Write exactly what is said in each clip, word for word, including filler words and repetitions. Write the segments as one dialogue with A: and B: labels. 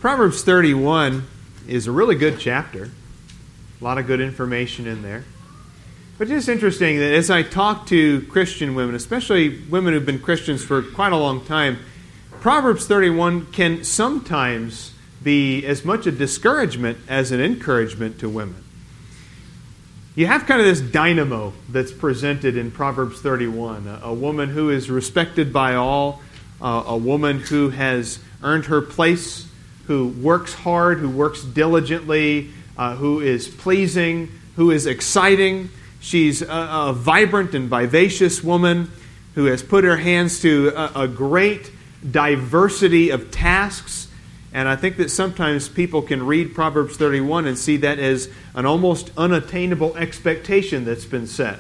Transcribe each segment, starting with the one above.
A: Proverbs thirty-one is a really good chapter. A lot of good information in there. But it's interesting that as I talk to Christian women, especially women who've been Christians for quite a long time, Proverbs thirty-one can sometimes be as much a discouragement as an encouragement to women. You have kind of this dynamo that's presented in Proverbs thirty-one, a, a woman who is respected by all, uh, a woman who has earned her place, who works hard, who works diligently, uh, who is pleasing, who is exciting. She's a, a vibrant and vivacious woman who has put her hands to a, a great diversity of tasks. And I think that sometimes people can read Proverbs thirty-one and see that as an almost unattainable expectation that's been set.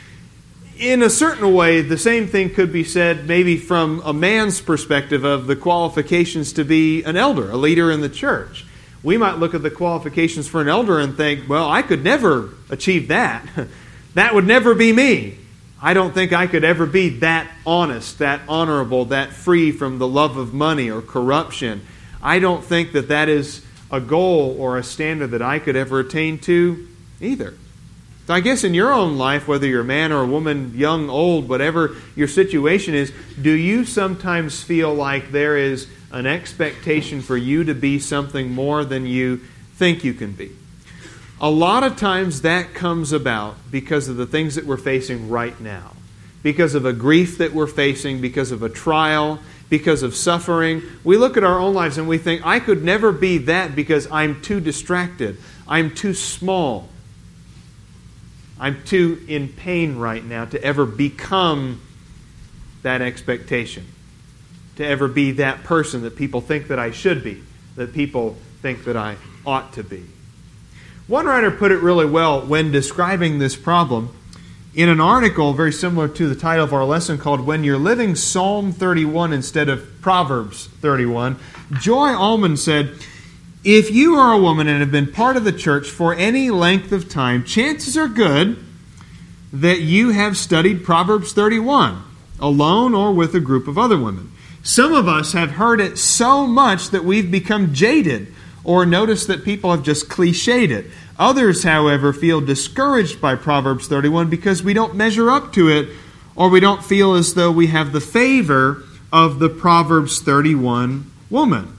A: In a certain way, the same thing could be said maybe from a man's perspective of the qualifications to be an elder, a leader in the church. We might look at the qualifications for an elder and think, well, I could never achieve that. That would never be me. I don't think I could ever be that honest, that honorable, that free from the love of money or corruption. I don't think that that is a goal or a standard that I could ever attain to either. So I guess in your own life, whether you're a man or a woman, young, old, whatever your situation is, do you sometimes feel like there is an expectation for you to be something more than you think you can be? A lot of times that comes about because of the things that we're facing right now. Because of a grief that we're facing, because of a trial, because of suffering. We look at our own lives and we think, I could never be that because I'm too distracted. I'm too small. I'm too in pain right now to ever become that expectation. To ever be that person that people think that I should be. That people think that I ought to be. One writer put it really well when describing this problem in an article very similar to the title of our lesson called When You're Living Psalm thirty-one Instead of Proverbs thirty-one. Joy Allman said, if you are a woman and have been part of the church for any length of time, chances are good that you have studied Proverbs thirty-one, alone or with a group of other women. Some of us have heard it so much that we've become jaded or noticed that people have just cliched it. Others, however, feel discouraged by Proverbs thirty-one because we don't measure up to it, or we don't feel as though we have the favor of the Proverbs thirty-one woman.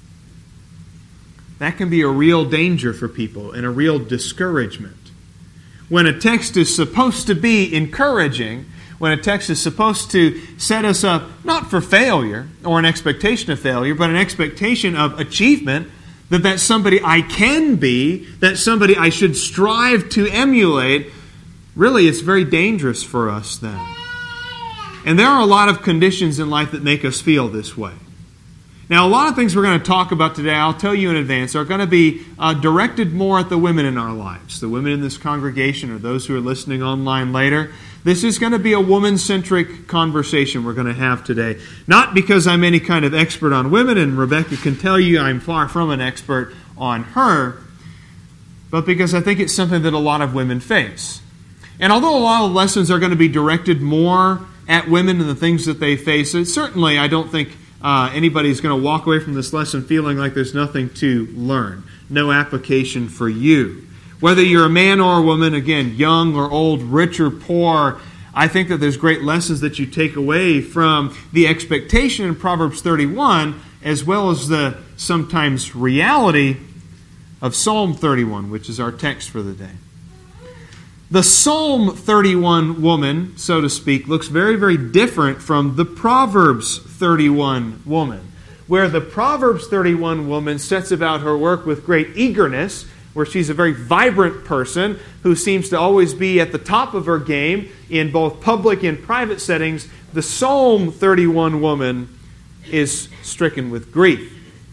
A: That can be a real danger for people and a real discouragement. When a text is supposed to be encouraging, when a text is supposed to set us up not for failure or an expectation of failure, but an expectation of achievement, that that's somebody I can be, that's somebody I should strive to emulate, really it's very dangerous for us then. And there are a lot of conditions in life that make us feel this way. Now, a lot of things we're going to talk about today, I'll tell you in advance, are going to be uh, directed more at the women in our lives, the women in this congregation or those who are listening online later. This is going to be a woman-centric conversation we're going to have today. Not because I'm any kind of expert on women, and Rebecca can tell you I'm far from an expert on her, but because I think it's something that a lot of women face. And although a lot of lessons are going to be directed more at women and the things that they face, it certainly I don't think Uh, anybody's going to walk away from this lesson feeling like there's nothing to learn. No application for you. Whether you're a man or a woman, again, young or old, rich or poor, I think that there's great lessons that you take away from the expectation in Proverbs thirty-one, as well as the sometimes reality of Psalm thirty-one, which is our text for the day. The Psalm thirty-one woman, so to speak, looks very, very different from the Proverbs thirty-one woman, where the Proverbs thirty-one woman sets about her work with great eagerness, where she's a very vibrant person who seems to always be at the top of her game in both public and private settings. The Psalm thirty-one woman is stricken with grief.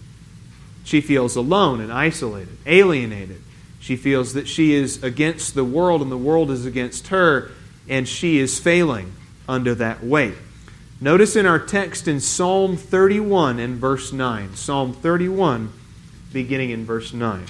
A: She feels alone and isolated, alienated. She feels that she is against the world and the world is against her, and she is failing under that weight. Notice in our text in Psalm thirty-one and verse nine. Psalm thirty-one, beginning in verse nine.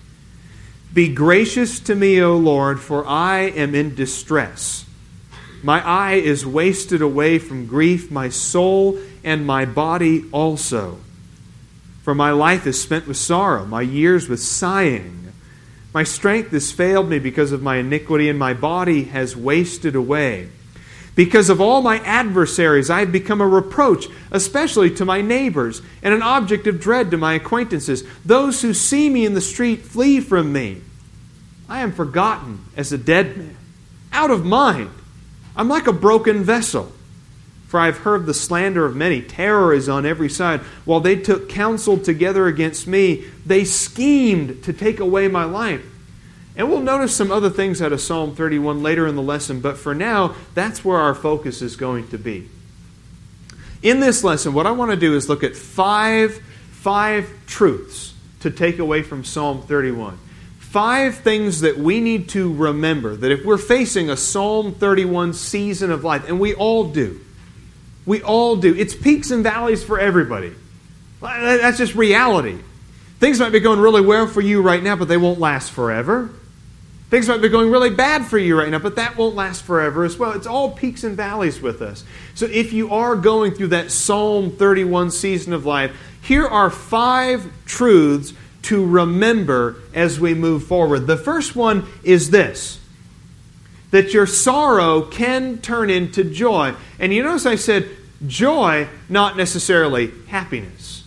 A: Be gracious to me, O Lord, for I am in distress. My eye is wasted away from grief, my soul and my body also. For my life is spent with sorrow, my years with sighing. My strength has failed me because of my iniquity, and my body has wasted away. Because of all my adversaries, I have become a reproach, especially to my neighbors, and an object of dread to my acquaintances. Those who see me in the street flee from me. I am forgotten as a dead man, out of mind. I'm like a broken vessel. For I have heard the slander of many. Terror is on every side. While they took counsel together against me, they schemed to take away my life. And we'll notice some other things out of Psalm thirty-one later in the lesson, but for now, that's where our focus is going to be. In this lesson, what I want to do is look at five, five truths to take away from Psalm thirty-one. Five things that we need to remember, that if we're facing a Psalm thirty-one season of life, and we all do, we all do. It's peaks and valleys for everybody. That's just reality. Things might be going really well for you right now, but they won't last forever. Things might be going really bad for you right now, but that won't last forever as well. It's all peaks and valleys with us. So if you are going through that Psalm thirty-one season of life, here are five truths to remember as we move forward. The first one is this: that your sorrow can turn into joy. And you notice I said joy, not necessarily happiness.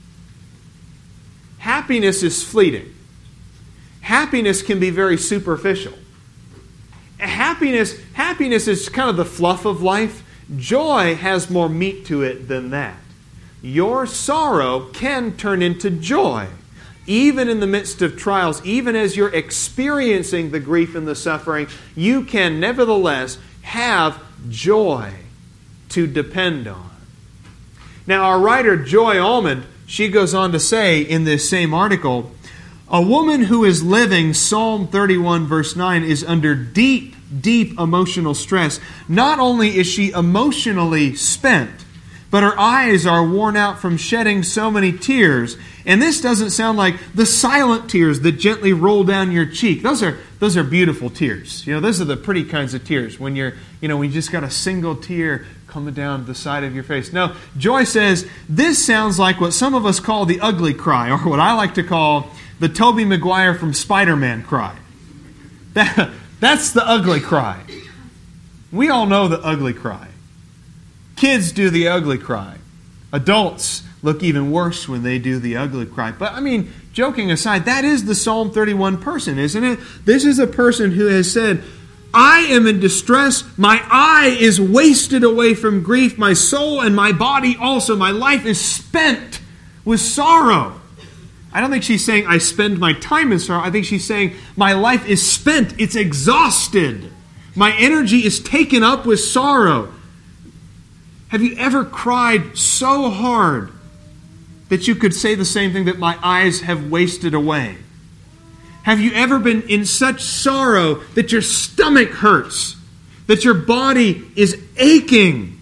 A: Happiness is fleeting. Happiness can be very superficial. Happiness, happiness is kind of the fluff of life. Joy has more meat to it than that. Your sorrow can turn into joy. Even in the midst of trials, even as you're experiencing the grief and the suffering, you can nevertheless have joy to depend on. Now, our writer Joy Almond, she goes on to say in this same article, a woman who is living Psalm thirty-one verse nine is under deep, deep emotional stress. Not only is she emotionally spent, but her eyes are worn out from shedding so many tears. And this doesn't sound like the silent tears that gently roll down your cheek. Those are those are beautiful tears. You know, those are the pretty kinds of tears when you're, you know, when you just got a single tear coming down the side of your face. No, Joy says this sounds like what some of us call the ugly cry, or what I like to call the Tobey Maguire from Spider-Man cry. That, that's the ugly cry. We all know the ugly cry. Kids do the ugly cry. Adults look even worse when they do the ugly cry. But I mean, joking aside, that is the Psalm thirty-one person, isn't it? This is a person who has said, I am in distress. My eye is wasted away from grief. My soul and my body also. My life is spent with sorrow. I don't think she's saying I spend my time in sorrow. I think she's saying my life is spent. It's exhausted. My energy is taken up with sorrow. Have you ever cried so hard that you could say the same thing, that my eyes have wasted away? Have you ever been in such sorrow that your stomach hurts, that your body is aching?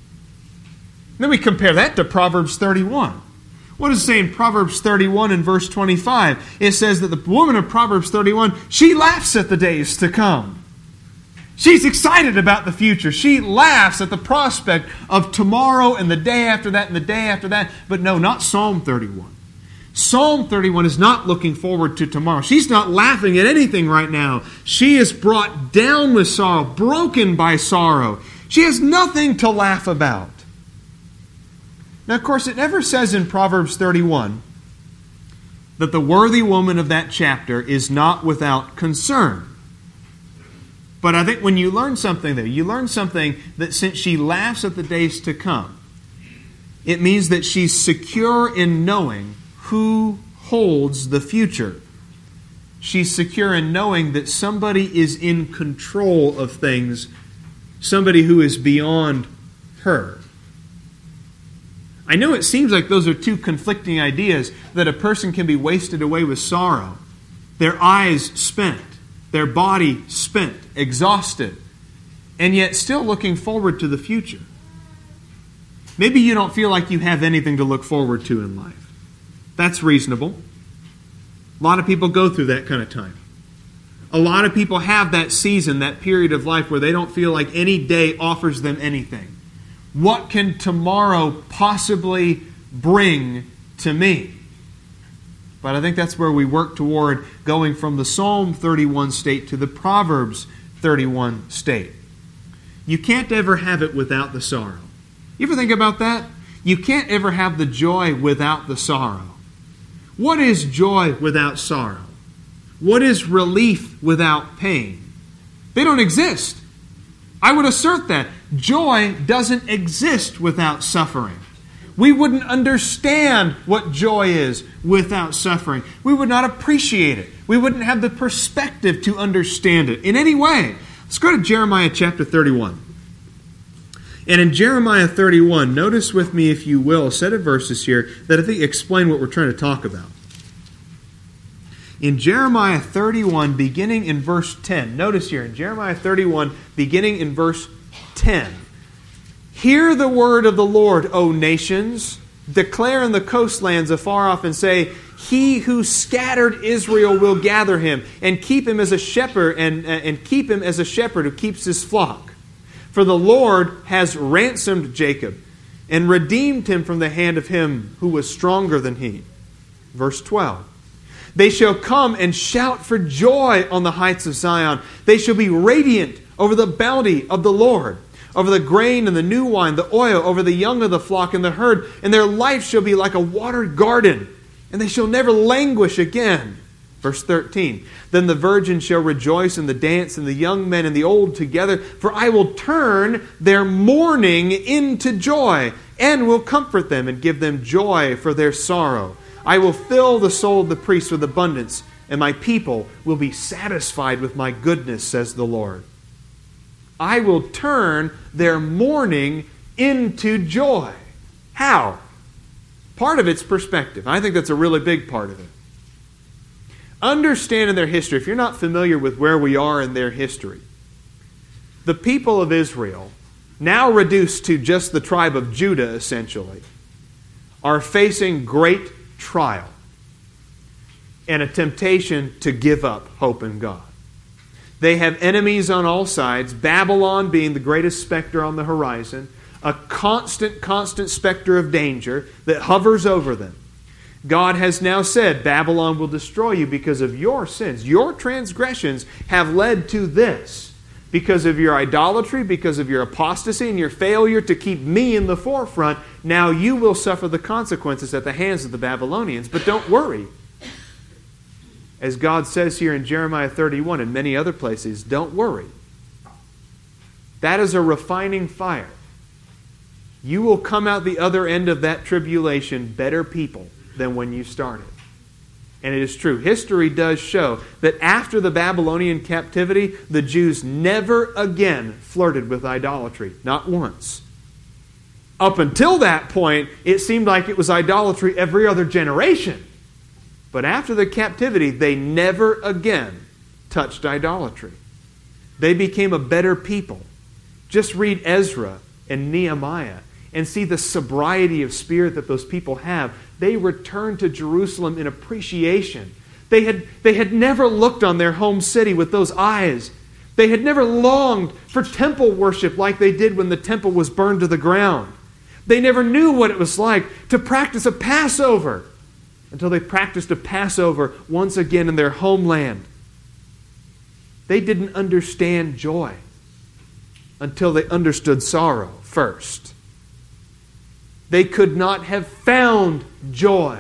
A: Then we compare that to Proverbs thirty-one. What does it say in Proverbs thirty-one and verse twenty-five? It says that the woman of Proverbs thirty-one, she laughs at the days to come. She's excited about the future. She laughs at the prospect of tomorrow and the day after that and the day after that. But no, not Psalm thirty-one. Psalm thirty-one is not looking forward to tomorrow. She's not laughing at anything right now. She is brought down with sorrow, broken by sorrow. She has nothing to laugh about. Now, of course, it never says in Proverbs thirty-one that the worthy woman of that chapter is not without concern. But I think when you learn something there, you learn something that since she laughs at the days to come, it means that she's secure in knowing who holds the future. She's secure in knowing that somebody is in control of things, somebody who is beyond her. I know it seems like those are two conflicting ideas, that a person can be wasted away with sorrow, their eyes spent, their body spent, exhausted, and yet still looking forward to the future. Maybe you don't feel like you have anything to look forward to in life. That's reasonable. A lot of people go through that kind of time. A lot of people have that season, that period of life where they don't feel like any day offers them anything. What can tomorrow possibly bring to me? But I think that's where we work toward going from the Psalm thirty-one state to the Proverbs thirty-one state. You can't ever have it without the sorrow. You ever think about that? You can't ever have the joy without the sorrow. What is joy without sorrow? What is relief without pain? They don't exist. I would assert that. Joy doesn't exist without suffering. We wouldn't understand what joy is without suffering. We would not appreciate it. We wouldn't have the perspective to understand it in any way. Let's go to Jeremiah chapter thirty-one. And in Jeremiah thirty-one, notice with me, if you will, a set of verses here that I think explain what we're trying to talk about. In Jeremiah thirty-one, beginning in verse ten, notice here, in Jeremiah thirty-one, beginning in verse ten, hear the word of the Lord, O nations. Declare in the coastlands afar off and say, he who scattered Israel will gather him and keep him as a shepherd and, and keep him as a shepherd who keeps his flock. For the Lord has ransomed Jacob and redeemed him from the hand of him who was stronger than he. Verse twelve. They shall come and shout for joy on the heights of Zion. They shall be radiant over the bounty of the Lord, over the grain and the new wine, the oil, over the young of the flock and the herd. And their life shall be like a watered garden, and they shall never languish again. Verse thirteen. Then the virgin shall rejoice in the dance, and the young men and the old together. For I will turn their mourning into joy, and will comfort them and give them joy for their sorrow. I will fill the soul of the priest with abundance, and my people will be satisfied with my goodness, says the Lord. I will turn their mourning into joy. How? Part of it's perspective. I think that's a really big part of it. Understand in their history, if you're not familiar with where we are in their history, the people of Israel, now reduced to just the tribe of Judah essentially, are facing great trial and a temptation to give up hope in God. They have enemies on all sides, Babylon being the greatest specter on the horizon, a constant, constant specter of danger that hovers over them. God has now said, Babylon will destroy you because of your sins. Your transgressions have led to this. Because of your idolatry, because of your apostasy and your failure to keep me in the forefront, now you will suffer the consequences at the hands of the Babylonians. But don't worry. As God says here in Jeremiah thirty-one and many other places, don't worry. That is a refining fire. You will come out the other end of that tribulation better people than when you started. And it is true. History does show that after the Babylonian captivity, the Jews never again flirted with idolatry. Not once. Up until that point, it seemed like it was idolatry every other generation. But after the captivity, they never again touched idolatry. They became a better people. Just read Ezra and Nehemiah and see the sobriety of spirit that those people have. They returned to Jerusalem in appreciation. They had, they had never looked on their home city with those eyes. They had never longed for temple worship like they did when the temple was burned to the ground. They never knew what it was like to practice a Passover until they practiced a Passover once again in their homeland. They didn't understand joy until they understood sorrow first. They could not have found joy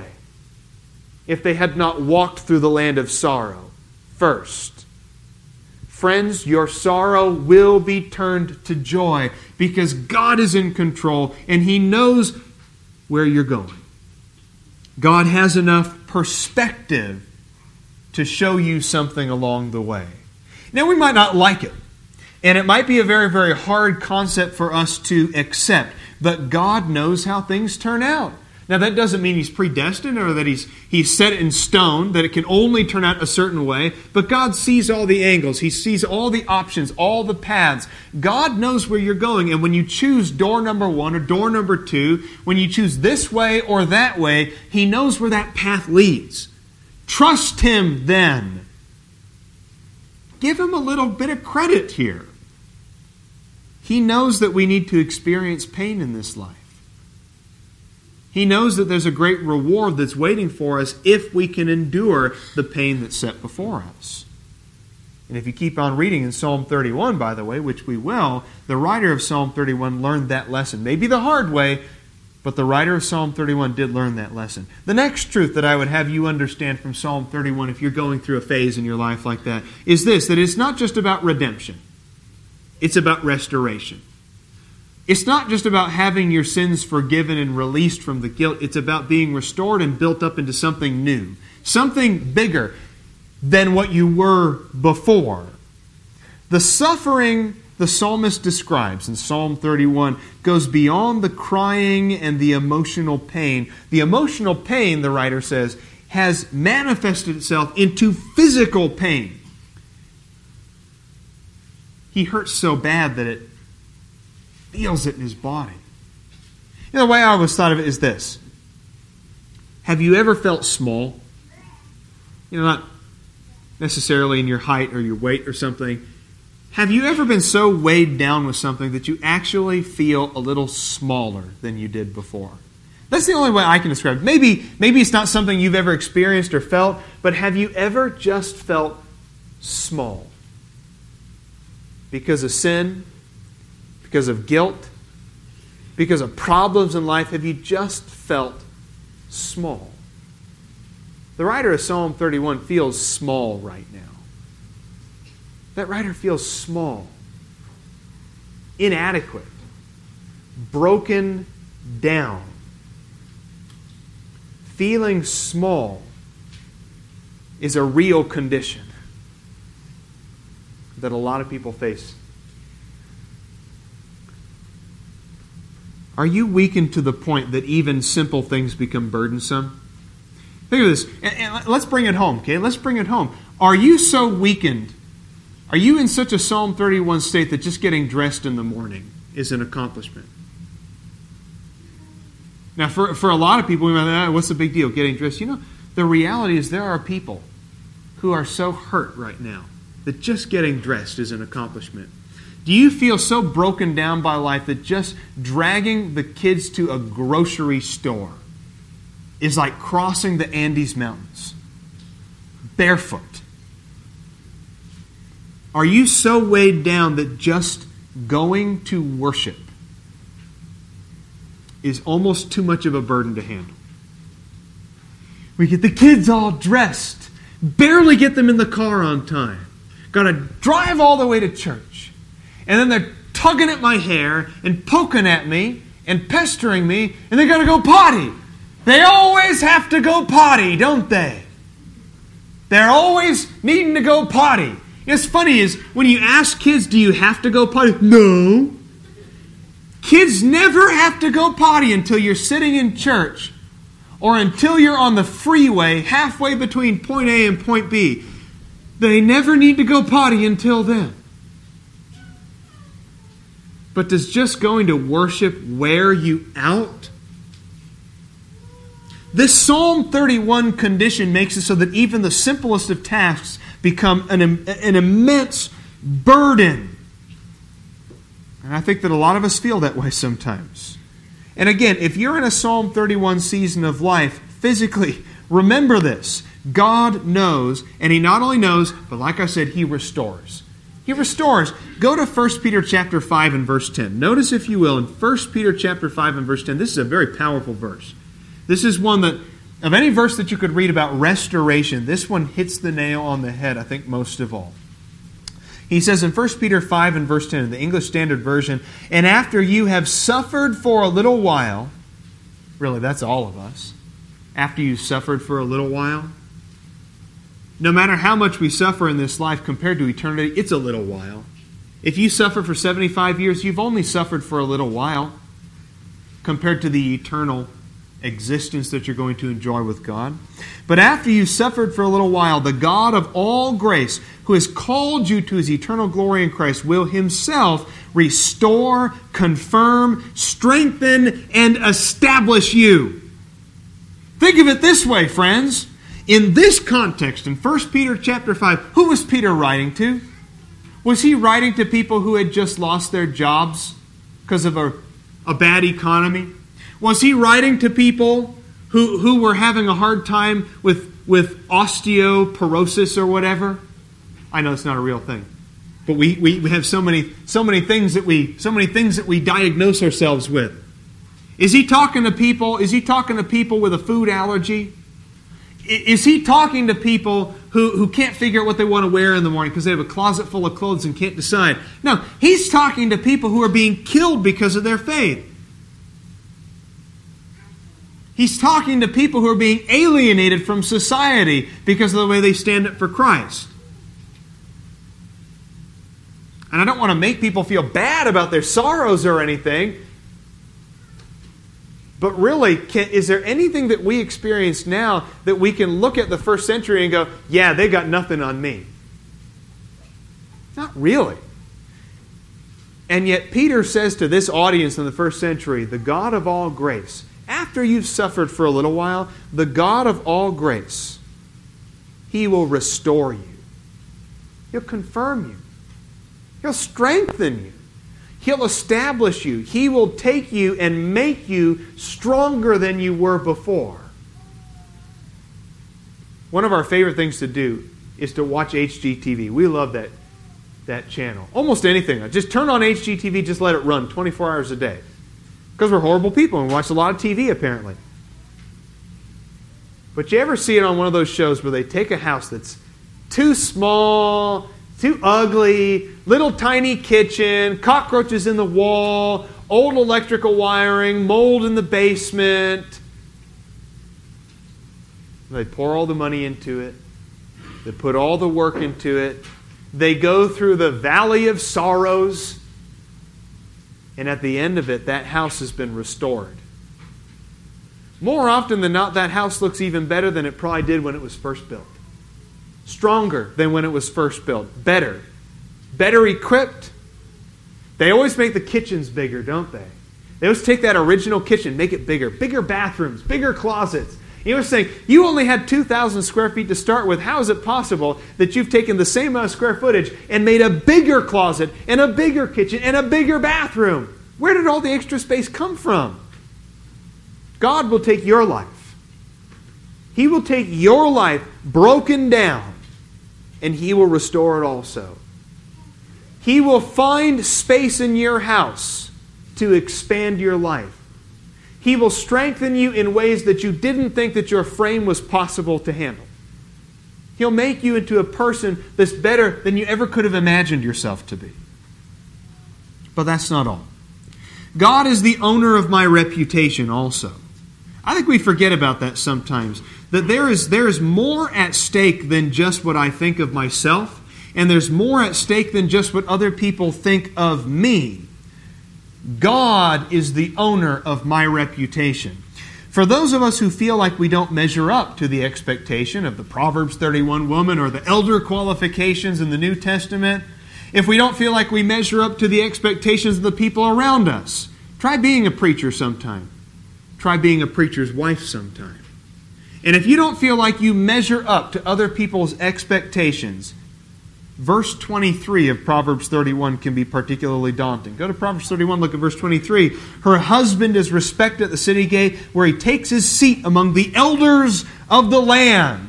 A: if they had not walked through the land of sorrow first. Friends, your sorrow will be turned to joy because God is in control and He knows where you're going. God has enough perspective to show you something along the way. Now, we might not like it, and it might be a very, very hard concept for us to accept. But God knows how things turn out. Now, that doesn't mean He's predestined or that He's He's set it in stone, that it can only turn out a certain way. But God sees all the angles. He sees all the options, all the paths. God knows where you're going. And when you choose door number one or door number two, when you choose this way or that way, He knows where that path leads. Trust Him then. Give Him a little bit of credit here. He knows that we need to experience pain in this life. He knows that there's a great reward that's waiting for us if we can endure the pain that's set before us. And if you keep on reading in Psalm thirty-one, by the way, which we will, the writer of Psalm thirty-one learned that lesson. Maybe the hard way, but the writer of Psalm thirty-one did learn that lesson. The next truth that I would have you understand from Psalm thirty-one, if you're going through a phase in your life like that, is this, that it's not just about redemption. It's about restoration. It's not just about having your sins forgiven and released from the guilt. It's about being restored and built up into something new, something bigger than what you were before. The suffering the psalmist describes in Psalm thirty-one goes beyond the crying and the emotional pain. The emotional pain, the writer says, has manifested itself into physical pain. He hurts so bad that it feels it in his body. You know, the way I always thought of it is this. Have you ever felt small? You know, not necessarily in your height or your weight or something. Have you ever been so weighed down with something that you actually feel a little smaller than you did before? That's the only way I can describe it. Maybe, maybe it's not something you've ever experienced or felt, but have you ever just felt small? Because of sin, because of guilt, because of problems in life, have you just felt small? The writer of Psalm thirty-one feels small right now. That writer feels small, inadequate, broken down. Feeling small is a real condition that a lot of people face. Are you weakened to the point that even simple things become burdensome? Think of this. And, and let's bring it home, okay? Let's bring it home. Are you so weakened? Are you in such a Psalm thirty-one state that just getting dressed in the morning is an accomplishment? Now, for, for a lot of people, we might think, oh, what's the big deal, getting dressed? You know, the reality is there are people who are so hurt right now that just getting dressed is an accomplishment. Do you feel so broken down by life that just dragging the kids to a grocery store is like crossing the Andes Mountains barefoot? Are you so weighed down that just going to worship is almost too much of a burden to handle? We get the kids all dressed, barely get them in the car on time, got to drive all the way to church, and then they're tugging at my hair and poking at me and pestering me, and they got to go potty. They always have to go potty, don't they? They're always needing to go potty. It's funny is when you ask kids, do you have to go potty? No. Kids never have to go potty until you're sitting in church or until you're on the freeway halfway between point A and point B. They never need to go potty until then. But does just going to worship wear you out? This Psalm thirty-one condition makes it so that even the simplest of tasks become an, an immense burden. And I think that a lot of us feel that way sometimes. And again, if you're in a Psalm thirty-one season of life, physically, remember this. God knows, and He not only knows, but like I said, He restores. He restores. Go to First Peter chapter five and verse ten. Notice, if you will, in First Peter chapter five and verse ten, this is a very powerful verse. This is one that, of any verse that you could read about restoration, this one hits the nail on the head, I think, most of all. He says in First Peter five and verse ten, in the English Standard Version, and after you have suffered for a little while, really, that's all of us, after you've suffered for a little while, no matter how much we suffer in this life compared to eternity, it's a little while. If you suffer for seventy-five years, you've only suffered for a little while compared to the eternal existence that you're going to enjoy with God. But after you've suffered for a little while, the God of all grace, who has called you to His eternal glory in Christ, will Himself restore, confirm, strengthen, and establish you. Think of it this way, friends. In this context, in First Peter chapter five, who was Peter writing to? Was he writing to people who had just lost their jobs because of a, a bad economy? Was he writing to people who, who were having a hard time with, with osteoporosis or whatever? I know it's not a real thing. But we, we, we have so many so many things that we so many things that we diagnose ourselves with. Is he talking to people? Is he talking to people with a food allergy? Is he talking to people who, who can't figure out what they want to wear in the morning because they have a closet full of clothes and can't decide? No, he's talking to people who are being killed because of their faith. He's talking to people who are being alienated from society because of the way they stand up for Christ. And I don't want to make people feel bad about their sorrows or anything. But really, can, is there anything that we experience now that we can look at the first century and go, yeah, they got nothing on me? Not really. And yet Peter says to this audience in the first century, the God of all grace, after you've suffered for a little while, the God of all grace, He will restore you. He'll confirm you. He'll strengthen you. He'll establish you. He will take you and make you stronger than you were before. One of our favorite things to do is to watch H G T V. We love that, that channel. Almost anything. Just turn on H G T V, just let it run twenty-four hours a day. Because we're horrible people and we watch a lot of T V apparently. But you ever see it on one of those shows where they take a house that's too small, too ugly, little tiny kitchen, cockroaches in the wall, old electrical wiring, mold in the basement. They pour all the money into it. They put all the work into it. They go through the valley of sorrows. And at the end of it, that house has been restored. More often than not, that house looks even better than it probably did when it was first built. Stronger than when it was first built. Better. Better equipped. They always make the kitchens bigger, don't they? They always take that original kitchen, make it bigger. Bigger bathrooms, bigger closets. He was saying, you only had two thousand square feet to start with. How is it possible that you've taken the same amount of square footage and made a bigger closet and a bigger kitchen and a bigger bathroom? Where did all the extra space come from? God will take your life. He will take your life broken down and He will restore it also. He will find space in your house to expand your life. He will strengthen you in ways that you didn't think that your frame was possible to handle. He'll make you into a person that's better than you ever could have imagined yourself to be. But that's not all. God is the owner of my reputation also. I think we forget about that sometimes. That there is, there is more at stake than just what I think of myself. And there's more at stake than just what other people think of me. God is the owner of my reputation. For those of us who feel like we don't measure up to the expectation of the Proverbs thirty-one woman or the elder qualifications in the New Testament, if we don't feel like we measure up to the expectations of the people around us, try being a preacher sometime. Try being a preacher's wife sometime. And if you don't feel like you measure up to other people's expectations, verse twenty-three of Proverbs thirty-one can be particularly daunting. Go to Proverbs thirty-one, look at verse twenty-three. Her husband is respected at the city gate, where he takes his seat among the elders of the land.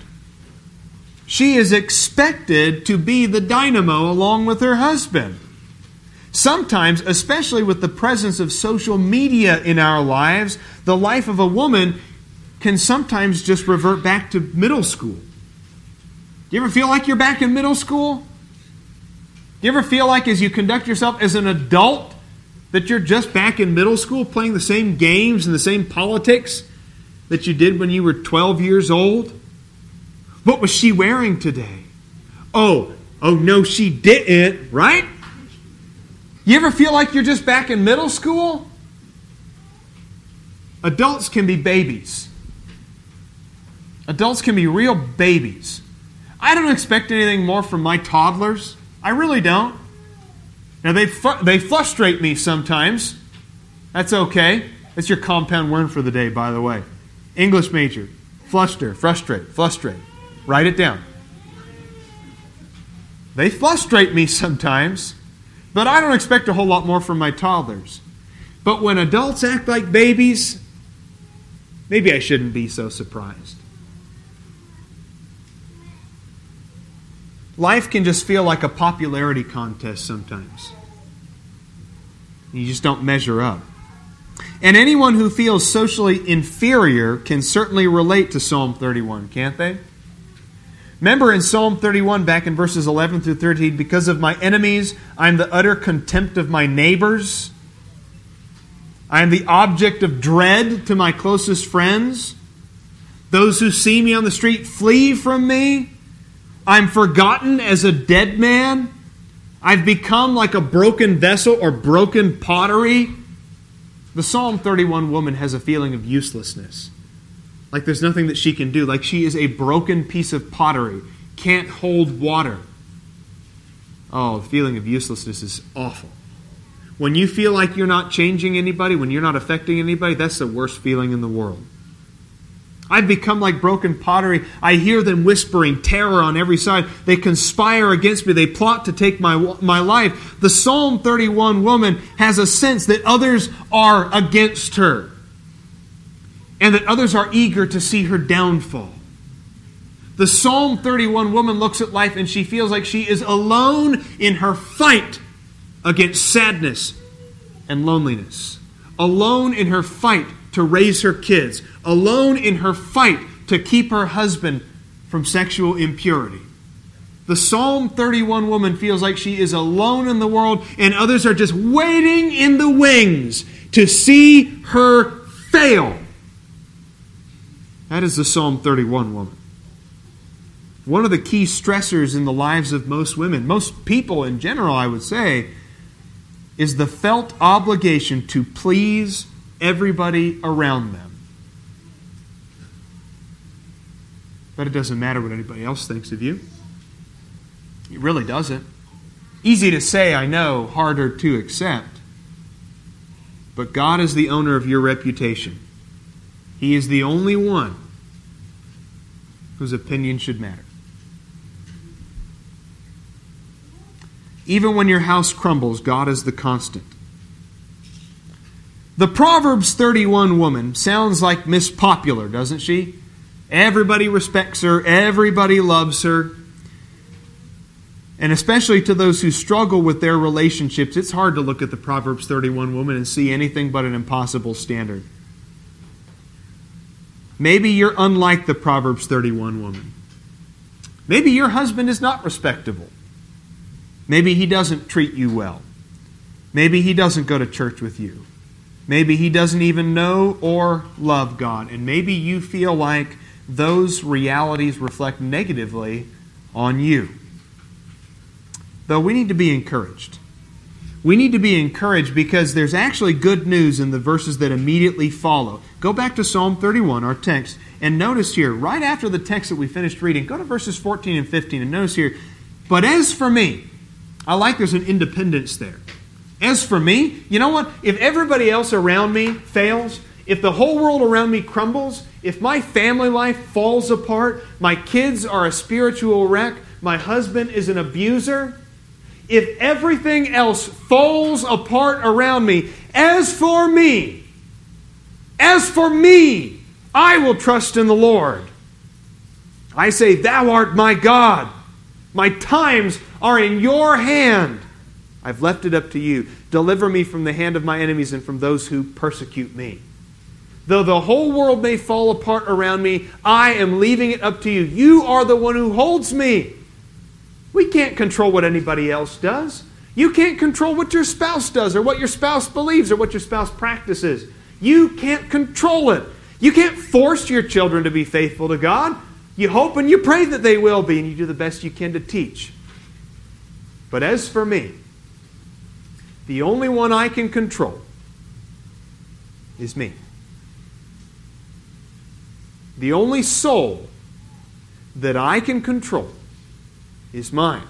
A: She is expected to be the dynamo along with her husband. Sometimes, especially with the presence of social media in our lives, the life of a woman can sometimes just revert back to middle school. Do you ever feel like you're back in middle school? Do you ever feel like as you conduct yourself as an adult that you're just back in middle school playing the same games and the same politics that you did when you were twelve years old? What was she wearing today? Oh, oh no, she didn't, right? You ever feel like you're just back in middle school? Adults can be babies. Adults can be real babies. I don't expect anything more from my toddlers. I really don't. Now, they fr- they frustrate me sometimes. That's okay. That's your compound word for the day, by the way. English major. Fluster, frustrate, frustrate. Write it down. They frustrate me sometimes, but I don't expect a whole lot more from my toddlers. But when adults act like babies, maybe I shouldn't be so surprised. Life can just feel like a popularity contest sometimes. You just don't measure up. And anyone who feels socially inferior can certainly relate to Psalm thirty-one, can't they? Remember in Psalm thirty-one, back in verses eleven through thirteen, because of my enemies, I am the utter contempt of my neighbors. I am the object of dread to my closest friends. Those who see me on the street flee from me. I'm forgotten as a dead man. I've become like a broken vessel or broken pottery. The Psalm thirty-one woman has a feeling of uselessness. Like there's nothing that she can do. Like she is a broken piece of pottery. Can't hold water. Oh, the feeling of uselessness is awful. When you feel like you're not changing anybody, when you're not affecting anybody, that's the worst feeling in the world. I've become like broken pottery. I hear them whispering terror on every side. They conspire against me. They plot to take my, my life. The Psalm thirty-one woman has a sense that others are against her and that others are eager to see her downfall. The Psalm thirty-one woman looks at life and she feels like she is alone in her fight against sadness and loneliness. Alone in her fight to raise her kids. Alone in her fight to keep her husband from sexual impurity. The Psalm thirty-one woman feels like she is alone in the world and others are just waiting in the wings to see her fail. That is the Psalm thirty-one woman. One of the key stressors in the lives of most women, most people in general, I would say, is the felt obligation to please everybody around them. But it doesn't matter what anybody else thinks of you. It really doesn't. Easy to say, I know, harder to accept. But God is the owner of your reputation. He is the only one whose opinion should matter. Even when your house crumbles, God is the constant. The Proverbs thirty-one woman sounds like Miss Popular, doesn't she? Everybody respects her. Everybody loves her. And especially to those who struggle with their relationships, it's hard to look at the Proverbs thirty-one woman and see anything but an impossible standard. Maybe you're unlike the Proverbs thirty-one woman. Maybe your husband is not respectable. Maybe he doesn't treat you well. Maybe he doesn't go to church with you. Maybe he doesn't even know or love God. And maybe you feel like those realities reflect negatively on you. Though we need to be encouraged. We need to be encouraged because there's actually good news in the verses that immediately follow. Go back to Psalm thirty-one, our text, and notice here, right after the text that we finished reading, go to verses fourteen and fifteen, and notice here, but as for me, I like there's an independence there. As for me, you know what? If everybody else around me fails, if the whole world around me crumbles, if my family life falls apart, my kids are a spiritual wreck, my husband is an abuser, if everything else falls apart around me, as for me, as for me, I will trust in the Lord. I say, Thou art my God. My times are in your hand. I've left it up to you. Deliver me from the hand of my enemies and from those who persecute me. Though the whole world may fall apart around me, I am leaving it up to you. You are the one who holds me. We can't control what anybody else does. You can't control what your spouse does or what your spouse believes or what your spouse practices. You can't control it. You can't force your children to be faithful to God. You hope and you pray that they will be, and you do the best you can to teach. But as for me, the only one I can control is me. The only soul that I can control is mine.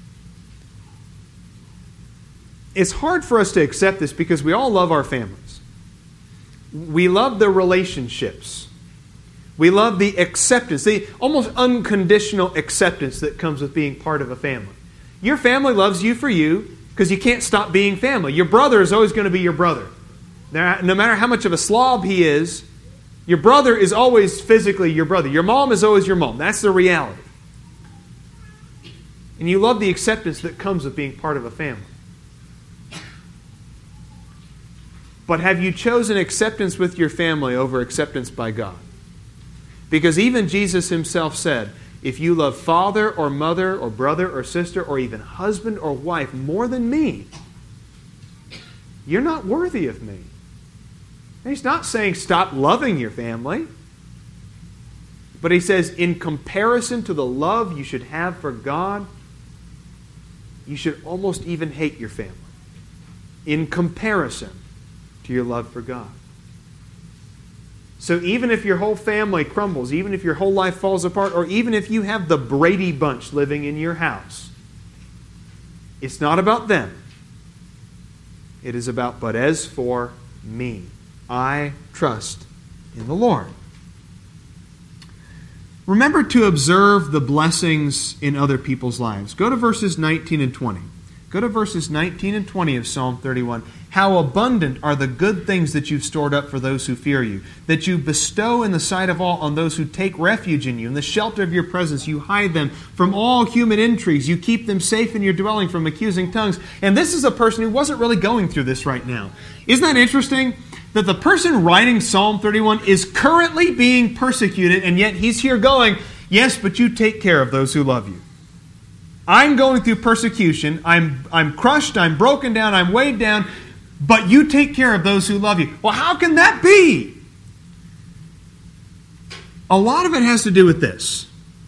A: It's hard for us to accept this because we all love our families. We love the relationships. We love the acceptance, the almost unconditional acceptance that comes with being part of a family. Your family loves you for you because you can't stop being family. Your brother is always going to be your brother. No matter how much of a slob he is, Your brother is always physically your brother. Your mom is always your mom. That's the reality. And you love the acceptance that comes with being part of a family. But have you chosen acceptance with your family over acceptance by God? Because even Jesus himself said, if you love father or mother or brother or sister or even husband or wife more than me, you're not worthy of me. And he's not saying stop loving your family. But he says in comparison to the love you should have for God, you should almost even hate your family. In comparison to your love for God. So even if your whole family crumbles, even if your whole life falls apart, or even if you have the Brady Bunch living in your house, it's not about them. It is about, but as for me, I trust in the Lord. Remember to observe the blessings in other people's lives. Go to verses nineteen and twenty. Go to verses nineteen and twenty of Psalm thirty-one. How abundant are the good things that you've stored up for those who fear you, that you bestow in the sight of all on those who take refuge in you. In the shelter of your presence, you hide them from all human intrigues. You keep them safe in your dwelling from accusing tongues. And this is a person who wasn't really going through this right now. Isn't that interesting? That the person writing Psalm thirty-one is currently being persecuted, and yet he's here going, yes, but you take care of those who love you. I'm going through persecution. I'm, I'm crushed. I'm broken down. I'm weighed down. But you take care of those who love you. Well, how can that be? A lot of it has to do with this.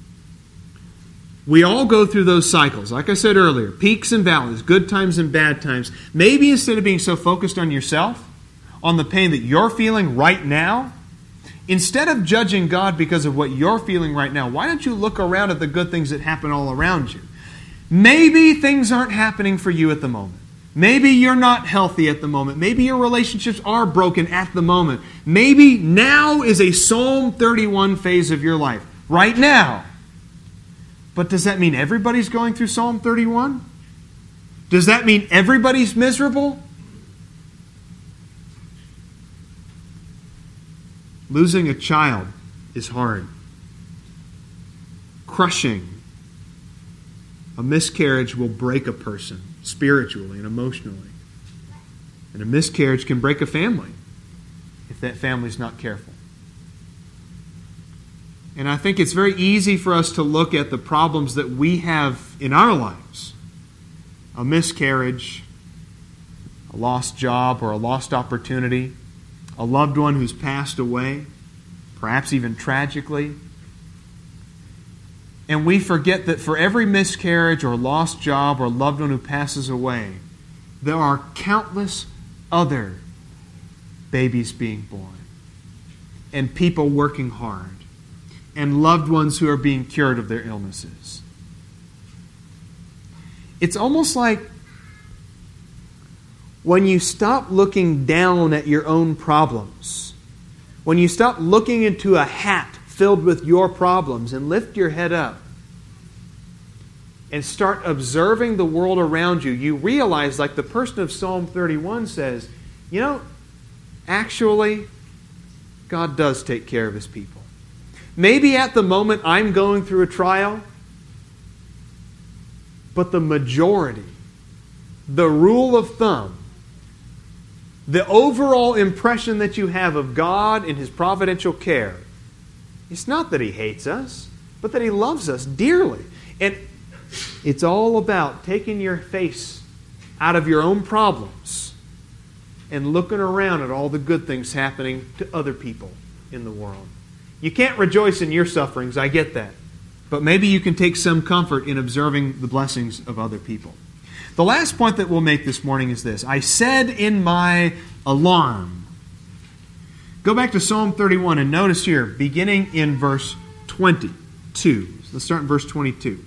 A: We all go through those cycles. Like I said earlier, peaks and valleys, good times and bad times. Maybe instead of being so focused on yourself, on the pain that you're feeling right now, instead of judging God because of what you're feeling right now, why don't you look around at the good things that happen all around you? Maybe things aren't happening for you at the moment. Maybe you're not healthy at the moment. Maybe your relationships are broken at the moment. Maybe now is a Psalm thirty-one phase of your life. Right now. But does that mean everybody's going through Psalm thirty-one? Does that mean everybody's miserable? Losing a child is hard. Crushing. A miscarriage will break a person spiritually and emotionally. And a miscarriage can break a family if that family's not careful. And I think it's very easy for us to look at the problems that we have in our lives. A miscarriage, a lost job or a lost opportunity, a loved one who's passed away, perhaps even tragically. And we forget that for every miscarriage or lost job or loved one who passes away, there are countless other babies being born, and people working hard, and loved ones who are being cured of their illnesses. It's almost like when you stop looking down at your own problems, when you stop looking into a hat filled with your problems and lift your head up and start observing the world around you, you realize, like the person of Psalm thirty-one says, you know, actually, God does take care of His people. Maybe at the moment I'm going through a trial, but the majority, the rule of thumb, the overall impression that you have of God in His providential care, it's not that He hates us, but that He loves us dearly. And it's all about taking your face out of your own problems and looking around at all the good things happening to other people in the world. You can't rejoice in your sufferings, I get that. But maybe you can take some comfort in observing the blessings of other people. The last point that we'll make this morning is this. I said in my alarm. Go back to Psalm thirty-one and notice here, beginning in verse twenty-two. So let's start in verse twenty-two.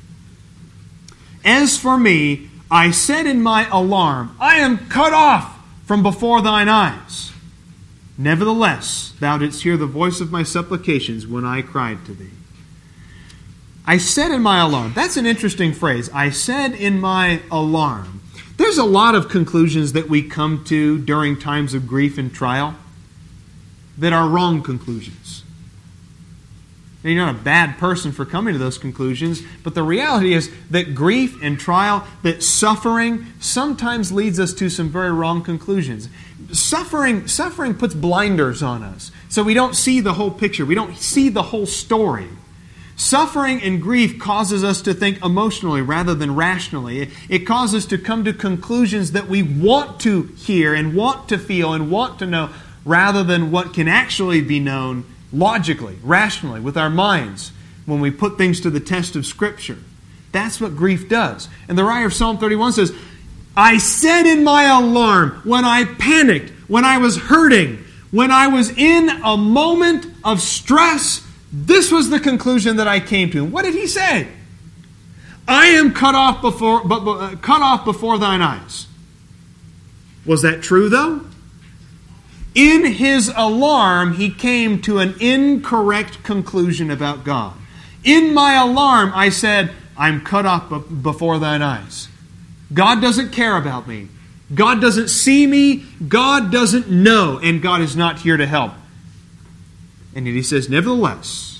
A: As for me, I said in my alarm, I am cut off from before thine eyes. Nevertheless, thou didst hear the voice of my supplications when I cried to thee. I said in my alarm. That's an interesting phrase. I said in my alarm. There's a lot of conclusions that we come to during times of grief and trial. that are wrong conclusions. Now, you're not a bad person for coming to those conclusions, but the reality is that grief and trial, that suffering sometimes leads us to some very wrong conclusions. Suffering, suffering puts blinders on us, so we don't see the whole picture. We don't see the whole story. Suffering and grief causes us to think emotionally rather than rationally. It, it causes us to come to conclusions that we want to hear and want to feel and want to know rather than what can actually be known logically, rationally, with our minds when we put things to the test of Scripture. That's what grief does. And the writer of Psalm thirty-one says, I said in my alarm, when I panicked, when I was hurting, when I was in a moment of stress, this was the conclusion that I came to. What did he say? I am cut off before, but, but, uh, cut off before thine eyes. Was that true, though? In his alarm, he came to an incorrect conclusion about God. In my alarm, I said, I'm cut off before thine eyes. God doesn't care about me. God doesn't see me. God doesn't know. And God is not here to help. And yet he says, nevertheless,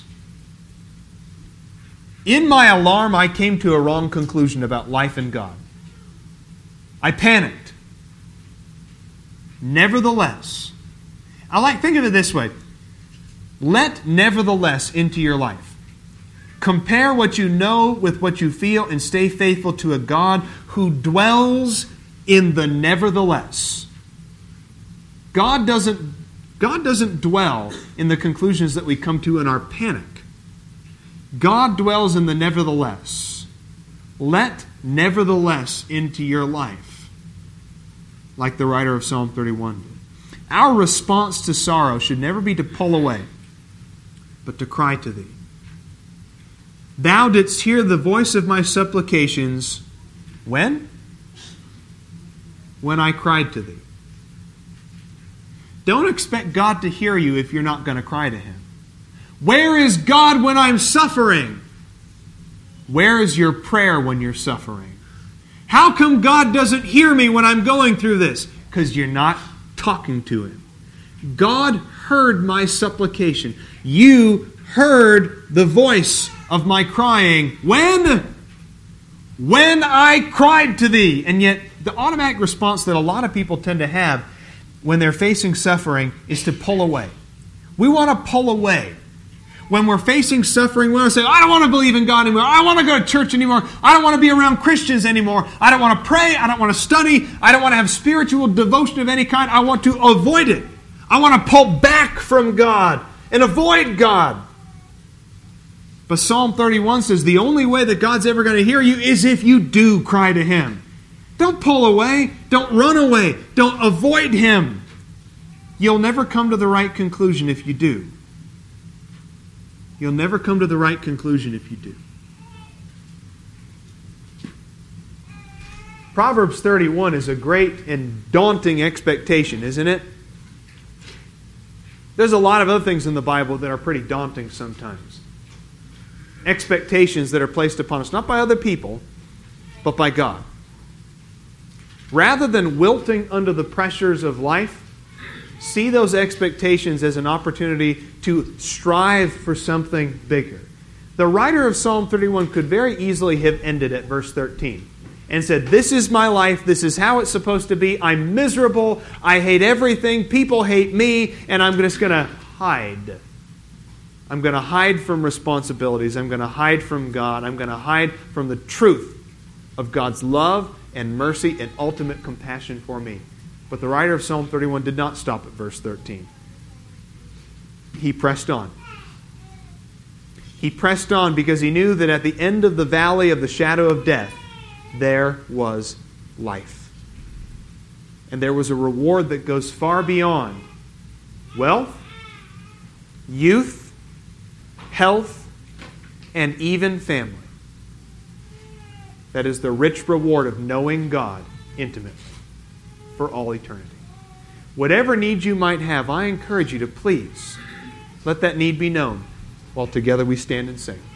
A: in my alarm, I came to a wrong conclusion about life and God. I panicked. Nevertheless, I like, think of it this way. Let nevertheless into your life. Compare what you know with what you feel and stay faithful to a God who dwells in the nevertheless. God doesn't, God doesn't dwell in the conclusions that we come to in our panic. God dwells in the nevertheless. Let nevertheless into your life, like the writer of Psalm thirty-one did. Our response to sorrow should never be to pull away, but to cry to Thee. Thou didst hear the voice of my supplications. When? When I cried to Thee. Don't expect God to hear you if you're not going to cry to Him. Where is God when I'm suffering? Where is your prayer when you're suffering? How come God doesn't hear me when I'm going through this? Because you're not talking to Him. God heard my supplication. You heard the voice of my crying. When? When I cried to Thee. And yet, the automatic response that a lot of people tend to have when they're facing suffering is to pull away. We want to pull away. When we're facing suffering, we want to say, I don't want to believe in God anymore. I don't want to go to church anymore. I don't want to be around Christians anymore. I don't want to pray. I don't want to study. I don't want to have spiritual devotion of any kind. I want to avoid it. I want to pull back from God and avoid God. But Psalm thirty-one says the only way that God's ever going to hear you is if you do cry to Him. Don't pull away. Don't run away. Don't avoid Him. You'll never come to the right conclusion if you do. You'll never come to the right conclusion if you do. Proverbs thirty-one is a great and daunting expectation, isn't it? There's a lot of other things in the Bible that are pretty daunting sometimes. Expectations that are placed upon us, not by other people, but by God. Rather than wilting under the pressures of life, see those expectations as an opportunity to strive for something bigger. The writer of Psalm thirty-one could very easily have ended at verse thirteen and said, this is my life, this is how it's supposed to be, I'm miserable, I hate everything, people hate me, and I'm just going to hide. I'm going to hide from responsibilities, I'm going to hide from God, I'm going to hide from the truth of God's love and mercy and ultimate compassion for me. But the writer of Psalm thirty-one did not stop at verse thirteen. He pressed on. He pressed on because he knew that at the end of the valley of the shadow of death, there was life. And there was a reward that goes far beyond wealth, youth, health, and even family. That is the rich reward of knowing God intimately for all eternity. Whatever need you might have, I encourage you to please let that need be known while together we stand and sing.